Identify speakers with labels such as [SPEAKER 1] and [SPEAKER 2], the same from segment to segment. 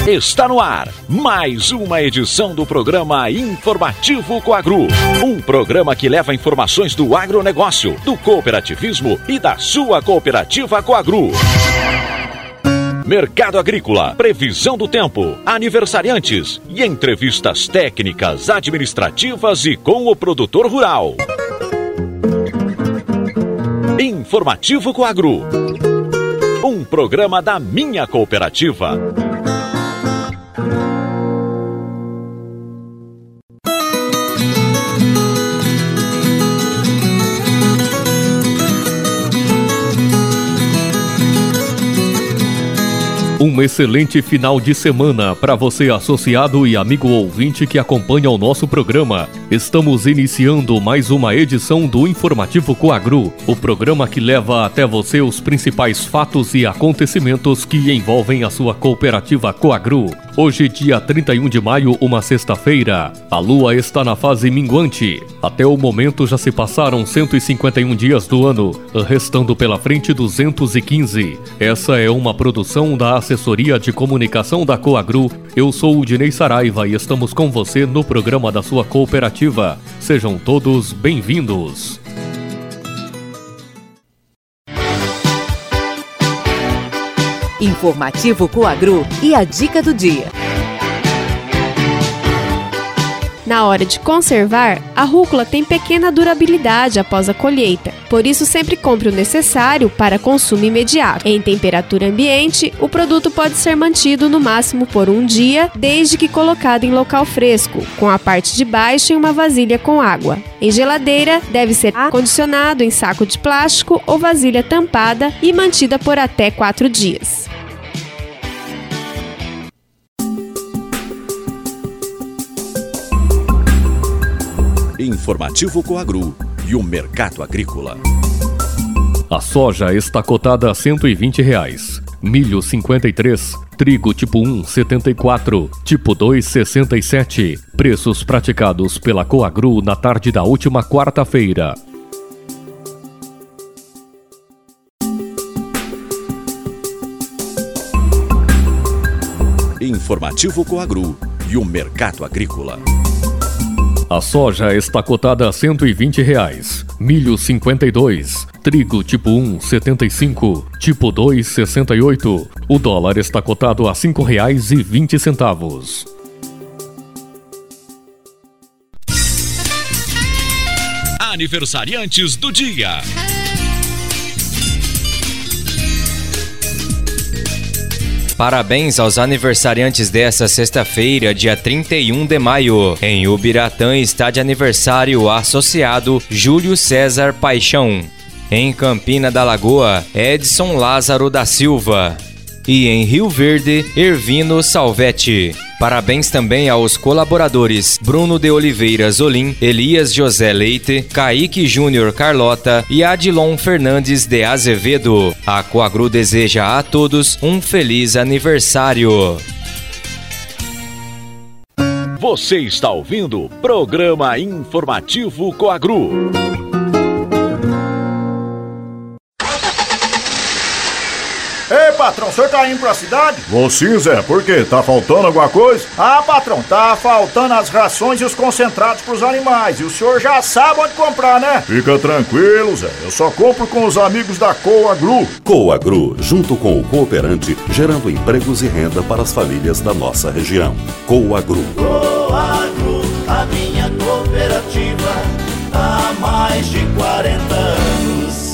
[SPEAKER 1] Está no ar mais uma edição do programa Informativo Coagro. Um programa que leva informações do agronegócio, do cooperativismo e da sua cooperativa Coagro. Mercado agrícola, previsão do tempo, aniversariantes e entrevistas técnicas, administrativas e com o produtor rural. Informativo Coagro. Um programa da minha cooperativa.
[SPEAKER 2] Um excelente final de semana para você, associado e amigo ouvinte que acompanha o nosso programa. Estamos iniciando mais uma edição do Informativo Coagro, o programa que leva até você os principais fatos e acontecimentos que envolvem a sua cooperativa Coagro. Hoje, dia 31 de maio, uma sexta-feira. A lua está na fase minguante. Até o momento já se passaram 151 dias do ano, restando pela frente 215. Essa é uma produção da Assessoria de Comunicação da Coagro. Eu sou o Dinei Saraiva e estamos com você no programa da sua cooperativa. Sejam todos bem-vindos.
[SPEAKER 3] Informativo Coagro e a dica do dia.
[SPEAKER 4] Na hora de conservar, a rúcula tem pequena durabilidade após a colheita. Por isso, sempre compre o necessário para consumo imediato. Em temperatura ambiente, o produto pode ser mantido no máximo por um dia, desde que colocado em local fresco, com a parte de baixo em uma vasilha com água. Em geladeira, deve ser acondicionado em saco de plástico ou vasilha tampada e mantida por até 4 dias.
[SPEAKER 1] Informativo Coagro e o mercado agrícola.
[SPEAKER 2] A soja está cotada a R$ 120, milho 53, trigo tipo 1 74, tipo 2 67. Preços praticados pela Coagro na tarde da última quarta-feira.
[SPEAKER 1] Informativo Coagro e o mercado agrícola.
[SPEAKER 2] A soja está cotada a R$ 120, milho 52, trigo tipo 1 75, tipo 2 68. O dólar está cotado a R$ 5,20.
[SPEAKER 1] Aniversariantes do dia.
[SPEAKER 5] Parabéns aos aniversariantes desta sexta-feira, dia 31 de maio. Em Ubiratã está de aniversário o associado Júlio César Paixão. Em Campina da Lagoa, Edson Lázaro da Silva. E em Rio Verde, Ervino Salvetti. Parabéns também aos colaboradores Bruno de Oliveira Zolim, Elias José Leite, Kaique Júnior Carlota e Adilon Fernandes de Azevedo. A Coagro deseja a todos um feliz aniversário.
[SPEAKER 1] Você está ouvindo o programa Informativo Coagro.
[SPEAKER 6] Ei, patrão, o senhor tá indo pra cidade?
[SPEAKER 7] Vou sim, Zé. Por quê? Tá faltando alguma coisa?
[SPEAKER 6] Ah, patrão, tá faltando as rações e os concentrados pros animais. E o senhor já sabe onde comprar, né?
[SPEAKER 7] Fica tranquilo, Zé. Eu só compro com os amigos da Coagro.
[SPEAKER 8] Coagro, junto com o cooperante, gerando empregos e renda para as famílias da nossa região. Coagro.
[SPEAKER 9] Coagro, a minha cooperativa, há mais de 40 anos.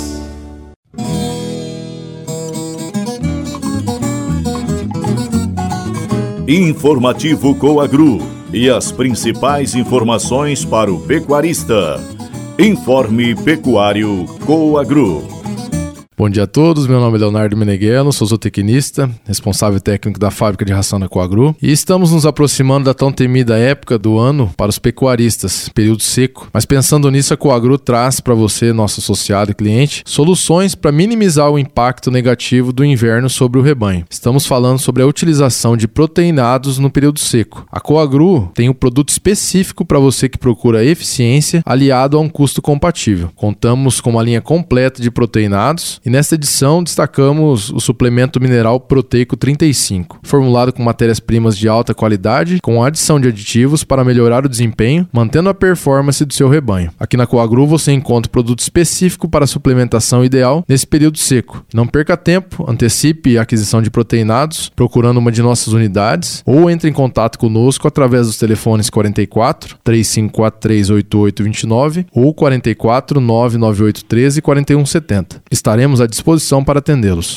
[SPEAKER 7] Informativo Coagro e as principais informações para o pecuarista. Informe Pecuário Coagro.
[SPEAKER 10] Bom dia a todos, meu nome é Leonardo Meneghello, sou zootecnista, responsável técnico da fábrica de ração da Coagro, e estamos nos aproximando da tão temida época do ano para os pecuaristas, período seco. Mas pensando nisso, a Coagro traz para você, nosso associado e cliente, soluções para minimizar o impacto negativo do inverno sobre o rebanho. Estamos falando sobre a utilização de proteinados no período seco. A Coagro tem um produto específico para você que procura eficiência aliado a um custo compatível. Contamos com uma linha completa de proteinados e nesta edição destacamos o suplemento mineral proteico 35, formulado com matérias-primas de alta qualidade, com adição de aditivos para melhorar o desempenho, mantendo a performance do seu rebanho. Aqui na Coagro você encontra o produto específico para a suplementação ideal nesse período seco. Não perca tempo, antecipe a aquisição de proteinados, procurando uma de nossas unidades, ou entre em contato conosco através dos telefones 44 3543 8829 ou 44 99813 4170. Estaremos à disposição para atendê-los.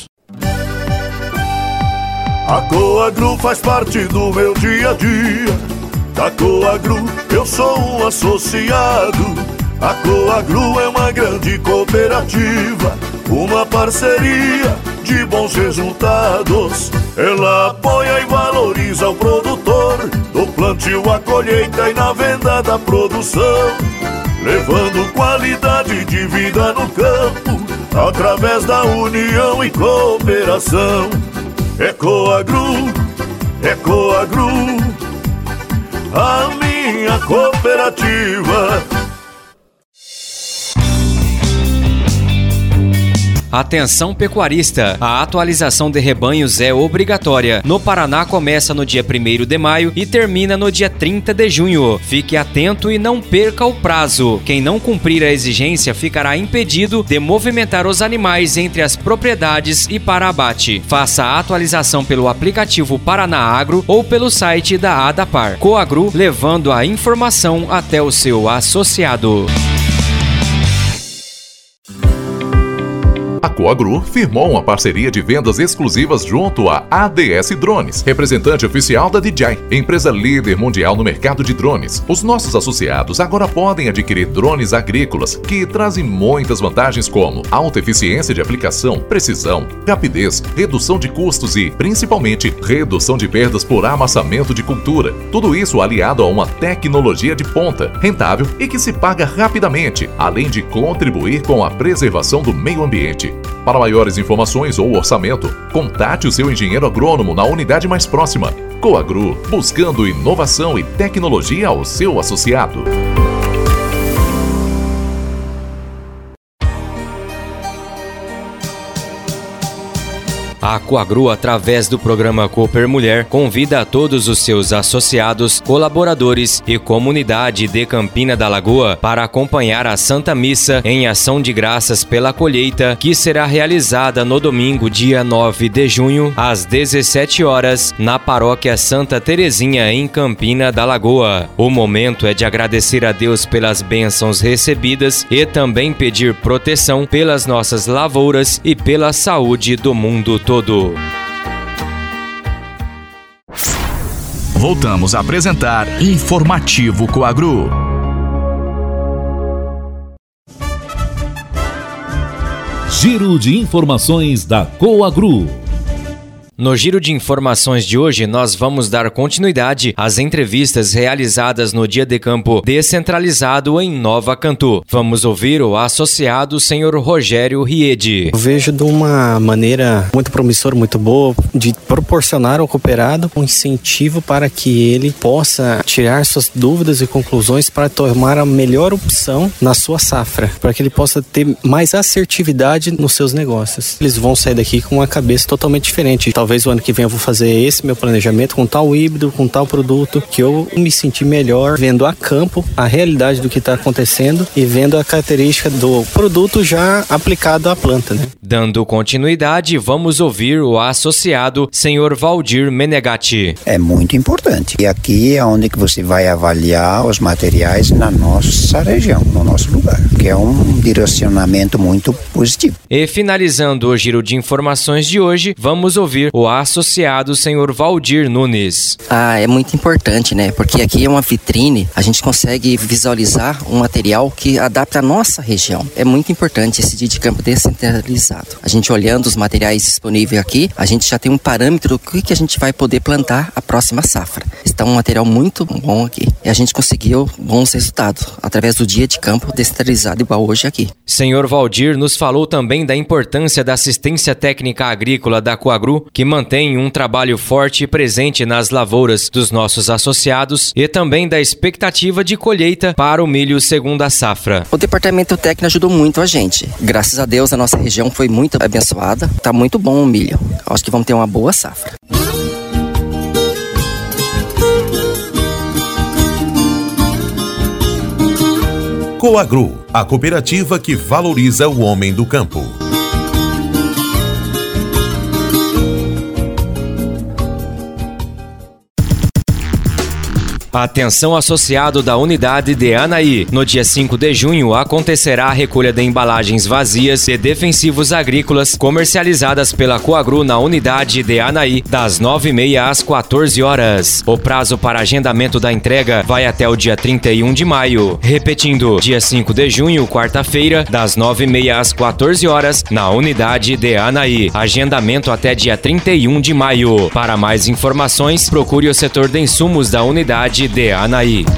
[SPEAKER 9] A Coagro faz parte do meu dia a dia. Da Coagro eu sou um associado. A Coagro é uma grande cooperativa, uma parceria de bons resultados. Ela apoia e valoriza o produtor, do plantio à colheita e na venda da produção, levando qualidade de vida no campo, através da união e cooperação. É Coagro, a minha cooperativa.
[SPEAKER 5] Atenção pecuarista, a atualização de rebanhos é obrigatória. No Paraná começa no dia 1º de maio e termina no dia 30 de junho. Fique atento e não perca o prazo. Quem não cumprir a exigência ficará impedido de movimentar os animais entre as propriedades e para abate. Faça a atualização pelo aplicativo Paraná Agro ou pelo site da ADAPAR. Coagro, levando a informação até o seu associado.
[SPEAKER 11] A Coagro firmou uma parceria de vendas exclusivas junto à ADS Drones, representante oficial da DJI, empresa líder mundial no mercado de drones. Os nossos associados agora podem adquirir drones agrícolas que trazem muitas vantagens como alta eficiência de aplicação, precisão, rapidez, redução de custos e, principalmente, redução de perdas por amassamento de cultura. Tudo isso aliado a uma tecnologia de ponta, rentável e que se paga rapidamente, além de contribuir com a preservação do meio ambiente. Para maiores informações ou orçamento, contate o seu engenheiro agrônomo na unidade mais próxima. Coagro, buscando inovação e tecnologia ao seu associado.
[SPEAKER 5] A Coagro, através do programa Cooper Mulher, convida a todos os seus associados, colaboradores e comunidade de Campina da Lagoa para acompanhar a Santa Missa em ação de graças pela colheita, que será realizada no domingo, dia 9 de junho, às 17 horas, na Paróquia Santa Terezinha, em Campina da Lagoa. O momento é de agradecer a Deus pelas bênçãos recebidas e também pedir proteção pelas nossas lavouras e pela saúde do mundo todo.
[SPEAKER 12] Voltamos a apresentar Informativo Coagro. Giro de informações da Coagro.
[SPEAKER 5] No giro de informações de hoje, nós vamos dar continuidade às entrevistas realizadas no Dia de Campo descentralizado em Nova Cantu. Vamos ouvir o associado senhor Rogério Riede.
[SPEAKER 13] Eu vejo de uma maneira muito promissora, muito boa, de proporcionar ao cooperado um incentivo para que ele possa tirar suas dúvidas e conclusões para tomar a melhor opção na sua safra, para que ele possa ter mais assertividade nos seus negócios. Eles vão sair daqui com uma cabeça totalmente diferente. Talvez o ano que vem eu vou fazer esse meu planejamento com tal híbrido, com tal produto, que eu me senti melhor vendo a campo a realidade do que está acontecendo e vendo a característica do produto já aplicado à planta, né?
[SPEAKER 5] Dando continuidade, vamos ouvir o associado senhor Valdir Menegatti.
[SPEAKER 14] É muito importante. E aqui é onde que você vai avaliar os materiais na nossa região, no nosso lugar, que é um direcionamento muito positivo.
[SPEAKER 5] E finalizando o giro de informações de hoje, vamos ouvir o associado senhor Valdir Nunes.
[SPEAKER 15] É muito importante, né? Porque aqui é uma vitrine, a gente consegue visualizar um material que adapta a nossa região. É muito importante esse dia de campo descentralizado. A gente olhando os materiais disponíveis aqui, a gente já tem um parâmetro do que a gente vai poder plantar a próxima safra. Está um material muito bom aqui. E a gente conseguiu bons resultados através do dia de campo descentralizado. estrada igual hoje aqui.
[SPEAKER 5] Senhor Valdir nos falou também da importância da assistência técnica agrícola da Coagru, que mantém um trabalho forte e presente nas lavouras dos nossos associados, e também da expectativa de colheita para o milho segunda safra.
[SPEAKER 15] O departamento técnico ajudou muito a gente. Graças a Deus a nossa região foi muito abençoada. Tá muito bom o milho. Acho que vamos ter uma boa safra.
[SPEAKER 16] Coagru, a cooperativa que valoriza o homem do campo.
[SPEAKER 5] Atenção associado da unidade de Anaí. No dia 5 de junho acontecerá a recolha de embalagens vazias e defensivos agrícolas comercializadas pela Coagru na unidade de Anaí, das 9h30 às 14 horas. O prazo para agendamento da entrega vai até o dia 31 de maio. Repetindo, dia 5 de junho, quarta-feira, das 9h30 às 14 horas, na unidade de Anaí. Agendamento até dia 31 de maio. Para mais informações, procure o setor de insumos da unidade de Anaí.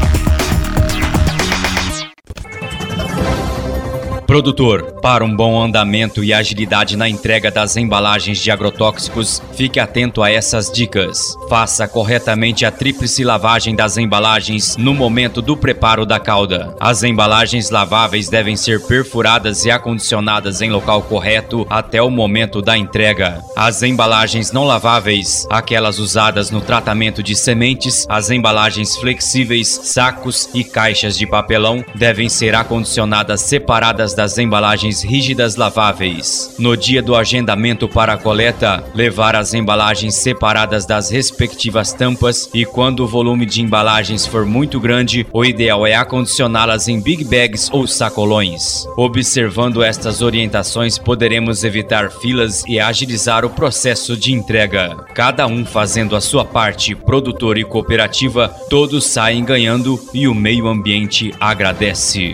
[SPEAKER 5] Produtor, para um bom andamento e agilidade na entrega das embalagens de agrotóxicos, fique atento a essas dicas. Faça corretamente a tríplice lavagem das embalagens no momento do preparo da calda. As embalagens laváveis devem ser perfuradas e acondicionadas em local correto até o momento da entrega. As embalagens não laváveis, aquelas usadas no tratamento de sementes, as embalagens flexíveis, sacos e caixas de papelão, devem ser acondicionadas separadas das embalagens rígidas laváveis. No dia do agendamento para a coleta, levar as embalagens separadas das respectivas tampas e quando o volume de embalagens for muito grande, o ideal é acondicioná-las em big bags ou sacolões. Observando estas orientações, poderemos evitar filas e agilizar o processo de entrega. Cada um fazendo a sua parte, produtor e cooperativa, todos saem ganhando e o meio ambiente agradece.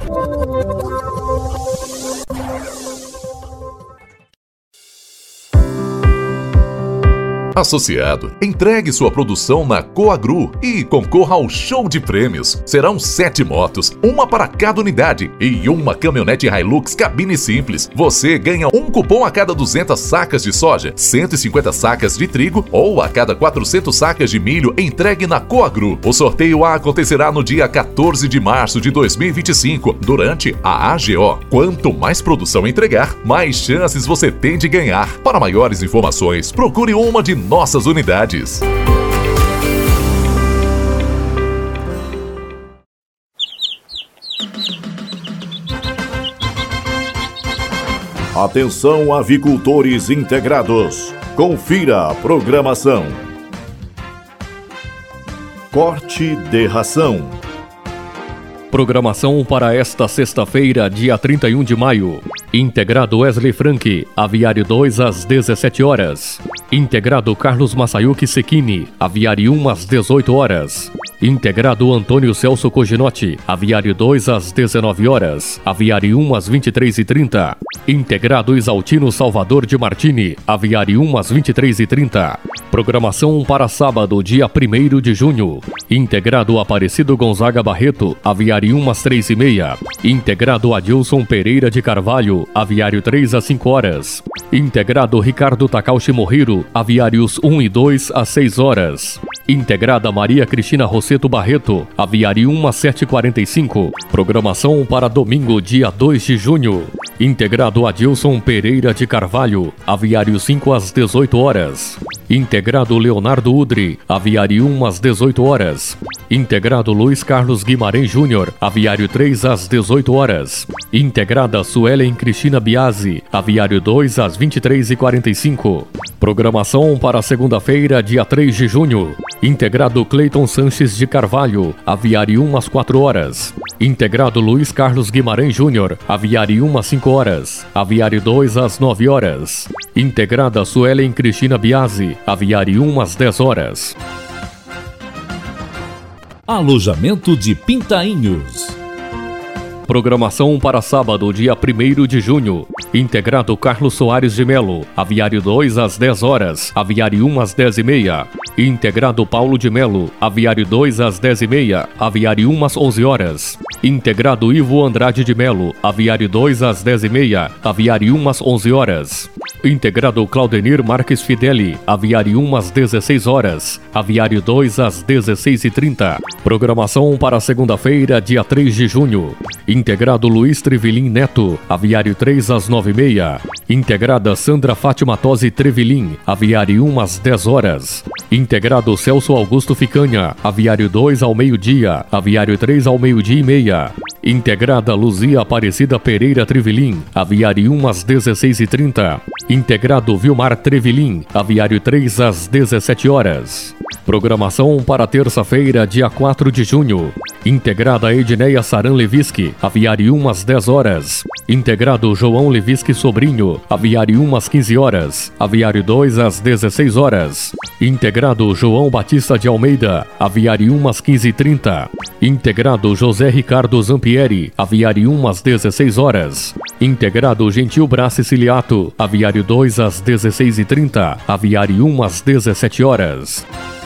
[SPEAKER 11] Associado, entregue sua produção na Coagru e concorra ao show de prêmios. Serão 7 motos, uma para cada unidade e uma caminhonete Hilux cabine simples. Você ganha um cupom a cada 200 sacas de soja, 150 sacas de trigo ou a cada 400 sacas de milho entregue na Coagru. O sorteio acontecerá no dia 14 de março de 2025, durante a AGO. Quanto mais produção entregar, mais chances você tem de ganhar. Para maiores informações, procure uma de nossas unidades.
[SPEAKER 7] Atenção, avicultores integrados. Confira a programação. Corte de ração.
[SPEAKER 2] Programação para esta sexta-feira, dia 31 de maio. Integrado Wesley Frank, Aviário 2 às 17 horas. Integrado Carlos Masayuki Sekini, Aviário 1 às 18 horas. Integrado Antônio Celso Coginotti, Aviário 2 às 19 horas. Aviário 1 às 23h30. Integrado Isaltino Salvador de Martini, Aviário 1 às 23h30. Programação para sábado, dia 1º de junho. Integrado Aparecido Gonzaga Barreto, Aviário 1 às 3h30. Integrado Adilson Pereira de Carvalho, Aviário 3 às 5 horas. Integrado Ricardo Takauchi Morriro, Aviários 1 e 2 às 6 horas. Integrada Maria Cristina Rosseto Barreto, Aviário 1 às 7h45. Programação para domingo, dia 2 de junho. Integrado Adilson Pereira de Carvalho, Aviário 5 às 18 horas. Integrado Leonardo Udri, Aviário 1 às 18 horas. Integrado Luiz Carlos Guimarães Júnior, Aviário 3 às 18 horas. Integrada Suelen Cristina Biasi, Aviário 2 às 23h45. Programação para segunda-feira, dia 3 de junho. Integrado Cleiton Sanches de Carvalho, Aviário 1 às 4 horas. Integrado Luiz Carlos Guimarães Júnior, Aviário 1 às 5 horas. Aviário 2 às 9 horas. Integrada Suelen Cristina Biasi, Aviário 1 às 10 horas.
[SPEAKER 17] Alojamento de Pintainhos.
[SPEAKER 2] Programação para sábado, dia 1º de junho. Integrado Carlos Soares de Melo, Aviário 2 às 10 horas, Aviário 1 às 10h30. Integrado Paulo de Melo, Aviário 2 às 10h30, Aviário 1 às 11 horas. Integrado Ivo Andrade de Melo, Aviário 2 às 10h30, Aviário 1 às 11 horas. Integrado Claudenir Marques Fideli, Aviário 1 às 16 horas, Aviário 2 às 16h30. Programação para segunda-feira, dia 3 de junho. Integrado Luiz Trevilim Neto, Aviário 3 às 9h30. Integrada Sandra Fátima Tosi Trevilim, Aviário 1 às 10 horas. Integrado Celso Augusto Ficanha, Aviário 2 ao meio-dia, Aviário 3 ao meio-dia e meia. Integrada Luzia Aparecida Pereira Trevilim, Aviário 1 às 16h30. Integrado Vilmar Trevilim, Aviário 3 às 17 horas. Programação para terça-feira, dia 4 de junho. Integrada Edneia Saran Leviski, Aviário 1 às 10 horas. Integrado João Leviski Sobrinho, Aviário 1 às 15 horas, Aviário 2 às 16 horas. Integrado João Batista de Almeida, Aviário 1 às 15h30. Integrado José Ricardo Zampieri, Aviário 1 às 16 horas. Integrado Gentil Brás Siciliato, Aviário 2 às 16h30, Aviário 1 às 17 horas.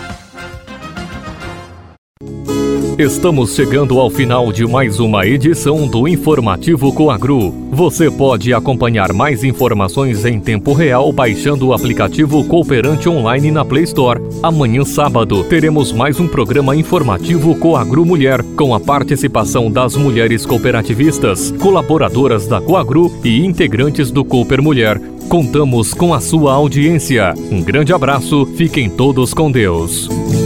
[SPEAKER 2] Estamos chegando ao final de mais uma edição do Informativo Coagru. Você pode acompanhar mais informações em tempo real baixando o aplicativo Cooperante Online na Play Store. Amanhã, sábado, teremos mais um programa informativo Coagru Mulher, com a participação das mulheres cooperativistas, colaboradoras da Coagru e integrantes do Cooper Mulher. Contamos com a sua audiência. Um grande abraço, fiquem todos com Deus.